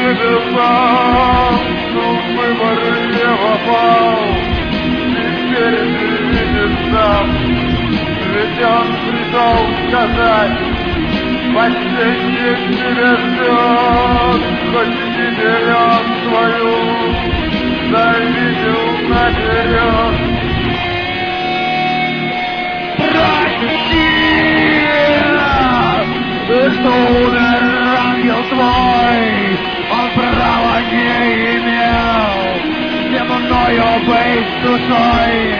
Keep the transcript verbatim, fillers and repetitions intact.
небесам, но выбор не попал. Теперь ты видишь сам, ведь он пришел сказать: последний тебя ждет, хоть теперь он свою завидел наперед. Прости, что умер ангел твой, он права не имел земною быть душой.